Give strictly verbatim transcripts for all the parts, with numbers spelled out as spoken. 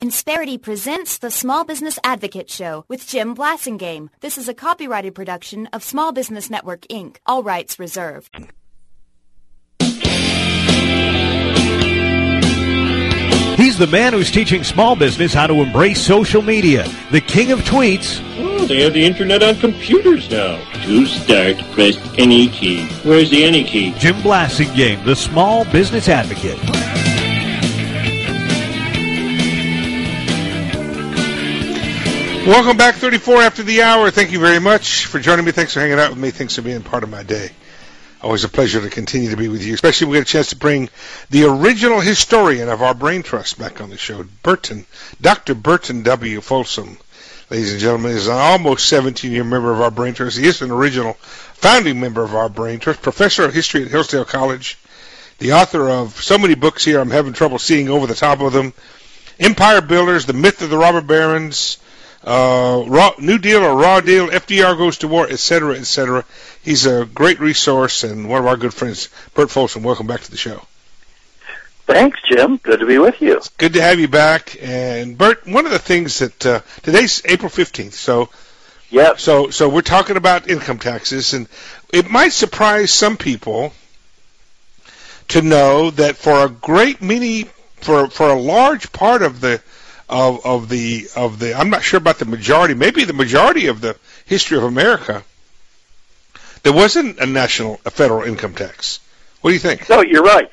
Insperity presents the Small Business Advocate Show with Jim Blasingame. This is a copyrighted production of Small Business Network, Incorporated. All rights reserved. He's the man who's teaching small business how to embrace social media. The king of tweets. Oh, they have the internet on computers now. To start, press any key. Where's the any key? Jim Blasingame, the small business advocate. Welcome back, thirty-four after the hour. Thank you very much for joining me. Thanks for hanging out with me. Thanks for being part of my day. Always a pleasure to continue to be with you, especially when we get a chance to bring the original historian of our brain trust back on the show, Burton, Doctor Burton W. Folsom. Ladies and gentlemen, is an almost seventeen-year member of our brain trust. He is an original founding member of our brain trust, professor of history at Hillsdale College, the author of so many books here I'm having trouble seeing over the top of them, Empire Builders, The Myth of the Robber Barons, Uh, raw, New Deal or Raw Deal, F D R Goes to War, et cetera, et cetera. He's a great resource and one of our good friends, Burt Folsom. Welcome back to the show. Thanks, Jim. Good to be with you. It's good to have you back. And Burt, one of the things that uh, today's April fifteenth, so yeah, so so we're talking about income taxes, and it might surprise some people to know that for a great many, for for a large part of the Of, of the of the I'm not sure about the majority, maybe the majority of the history of America, there wasn't a national, a federal income tax. What do you think? No, you're right.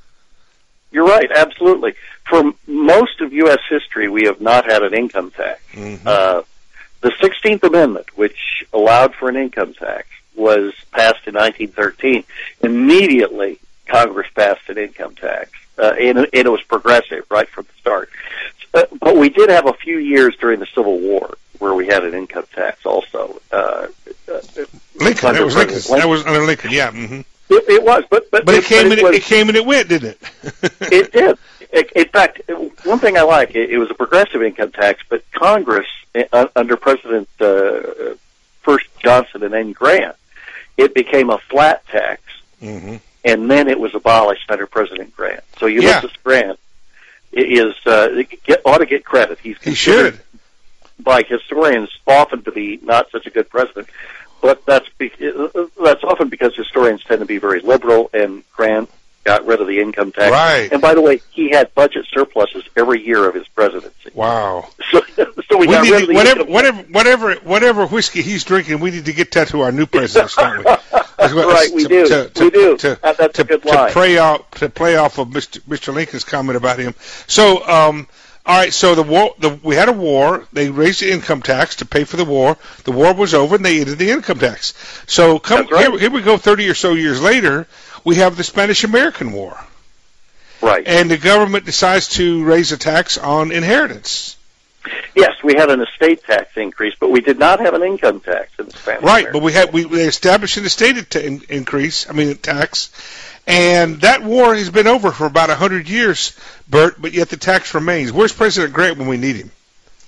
You're right, absolutely. For most of U S history, we have not had an income tax. Mm-hmm. Uh, the sixteenth Amendment, which allowed for an income tax, was passed in nineteen thirteen. Immediately, Congress passed an income tax, uh, and, and it was progressive right from the start. Uh, but we did have a few years during the Civil War where we had an income tax also. Uh, uh, Lincoln, that was Lincoln. Lincoln. That was under Lincoln, yeah. Mm-hmm. It, it was, but but, but it, it came but and it, was, it came and it went, didn't it? It did. It, in fact, one thing I like, it, it was a progressive income tax, but Congress, uh, under President uh, first Johnson and then Grant, it became a flat tax, mm-hmm. and then it was abolished under President Grant. So Ulysses yeah. Grant is uh, get, ought to get credit. He's he should, by historians, often to be not such a good president, but that's be, that's often because historians tend to be very liberal, and Grant got rid of the income tax. Right. And by the way, he had budget surpluses every year of his presidency. Wow. So, so we, we got rid of the whatever, whatever, whatever, whatever whiskey he's drinking, we need to get that to our new president, don't we? Right, we to, do. To, to, we do. To, that, that's to, a good to line. Play out, to play off of Mister Mister Lincoln's comment about him. So, um, all right. So the war, the, we had a war. They raised the income tax to pay for the war. The war was over, and they ended the income tax. So, come right. here, here we go. Thirty or so years later, we have the Spanish-American War. Right. And the government decides to raise a tax on inheritance. Yes, we had an estate tax increase, but we did not have an income tax in the Spanish. Right, but we had we, we established an estate t- in, increase. I mean tax, and that war has been over for about a hundred years, Bert. But yet the tax remains. Where's President Grant when we need him?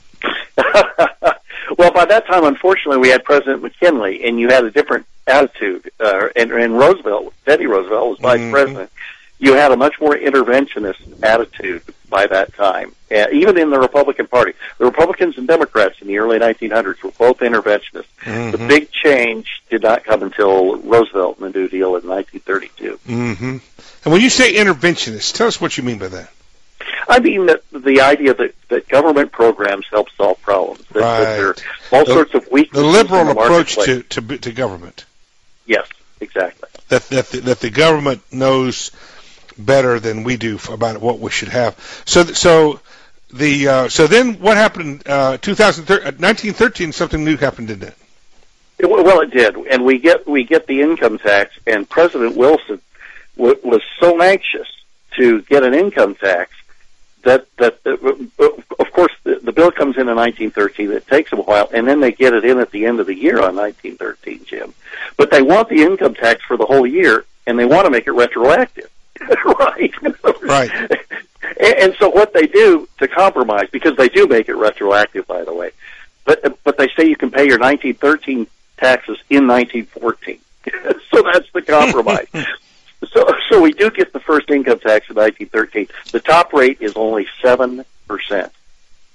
Well, by that time, unfortunately, we had President McKinley, and you had a different attitude. Uh, and, and Roosevelt, Teddy Roosevelt, was vice mm-hmm. president. You had a much more interventionist attitude by that time, uh, even in the Republican Party. The Republicans and Democrats in the early nineteen hundreds were both interventionists. Mm-hmm. The big change did not come until Roosevelt and the New Deal in nineteen thirty-two. Mm-hmm. And when you say interventionist, tell us what you mean by that. I mean that the idea that, that government programs help solve problems. That, right. that there are all the, sorts of weaknesses. The liberal in the approach to, to to government. Yes, exactly. That that the, that the government knows better than we do about what we should have. So, so the uh, so then what happened? Uh, nineteen thirteen, something new happened, didn't it? it? Well, it did, and we get we get the income tax, and President Wilson w- was so anxious to get an income tax that that uh, of course the, the bill comes in in nineteen thirteen. It takes them a while, and then they get it in at the end of the year on nineteen thirteen, Jim. But they want the income tax for the whole year, and they want to make it retroactive. Right. Right. And, and so what they do to compromise, because they do make it retroactive, by the way, but but they say you can pay your nineteen thirteen taxes in nineteen fourteen. So that's the compromise. so so we do get the first income tax in nineteen thirteen. The top rate is only seven percent.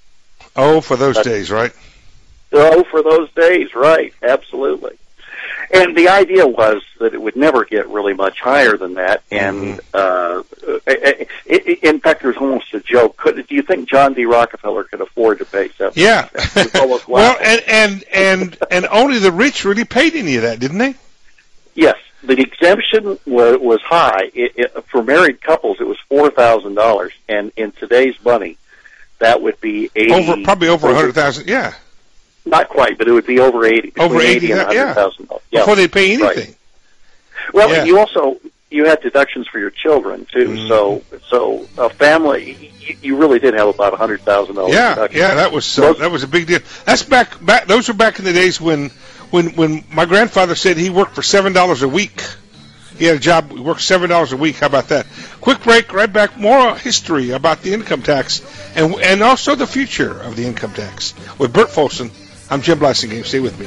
Oh, for those That's, days, right? Oh, for those days, right? Absolutely. And the idea was that it would never get really much higher than that. And mm-hmm. uh, it, it, in fact, there's almost a joke. Could, do you think John D. Rockefeller could afford to pay seven? Yeah. Well, and and and and only the rich really paid any of that, didn't they? Yes, the exemption was, was high. It, it, for married couples, it was four thousand dollars, and in today's money, that would be eighty. Over probably over a hundred thousand. Yeah. Not quite, but it would be over eighty. Over eighty, and yeah. one hundred thousand dollars. Yeah. Before they pay anything. Right. Well, yeah. you also you had deductions for your children too. Mm. So, so a family, you, you really did have about a hundred thousand dollars. Yeah, deduction. yeah, that was uh, that was a big deal. That's back back. Those were back in the days when when when my grandfather said he worked for seven dollars a week. He had a job. He worked seven dollars a week. How about that? Quick break. Right back. More history about the income tax and and also the future of the income tax with Bert Folsom. I'm Jim Blasingame. Stay with me.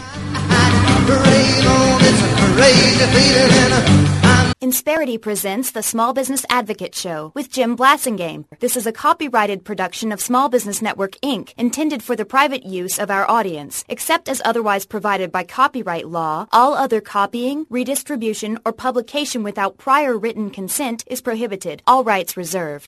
Insperity presents the Small Business Advocate Show with Jim Blasingame. This is a copyrighted production of Small Business Network, Incorporated, intended for the private use of our audience. Except as otherwise provided by copyright law, all other copying, redistribution, or publication without prior written consent is prohibited. All rights reserved.